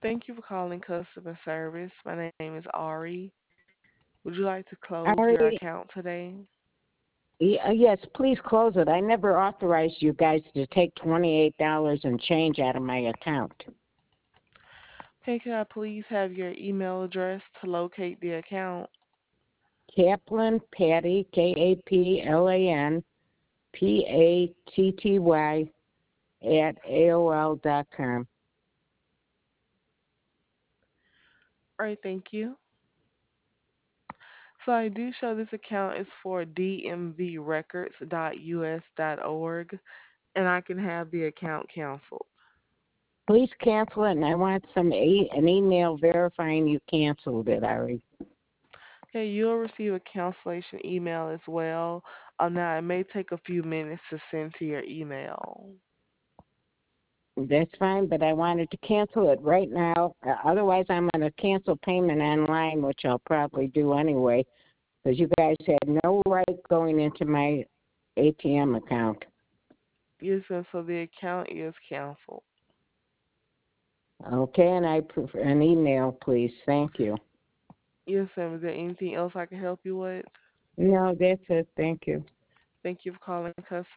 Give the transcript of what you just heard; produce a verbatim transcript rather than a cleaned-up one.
Thank you for calling customer service. My name is Ari. Would you like to close your Ari, account today? y- uh, yes, please close it. I never authorized you guys to take twenty-eight dollars and change out of my account. Hey, can I please have your email address to locate the account? Kaplan Patty, K A P L A N P A T T Y, at A O L dot com. All right, thank you. So I do show this account is for d m v records dot u s dot org, and I can have the account canceled. Please cancel it, and I want some e- an email verifying you canceled it, Ari. Okay, you'll receive a cancellation email as well. Um, now, it may take a few minutes to send to your email. That's fine, but I wanted to cancel it right now. Uh, otherwise, I'm going to cancel payment online, which I'll probably do anyway, because you guys had no right going into my A T M account. Yes, and so the account is canceled. Okay, and I prefer an email, please. Thank you. Yes, ma'am. Is there anything else I can help you with? No, that's it. Thank you. Thank you for calling customer